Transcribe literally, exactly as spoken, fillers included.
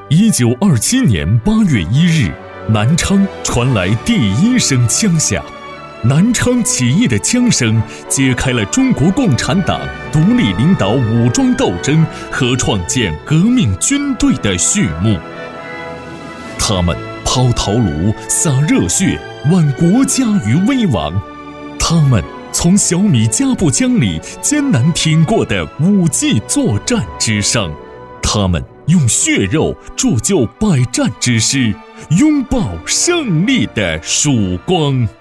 一九二七年八月一日，南昌传来第一声枪响。南昌起义的枪声揭开了中国共产党独立领导武装斗争和创建革命军队的序幕。他们抛头颅、洒热血，挽国家于危亡。他们从小米加步江里艰难挺过的五 G 作战之上，他们用血肉铸就百战之师，拥抱胜利的曙光。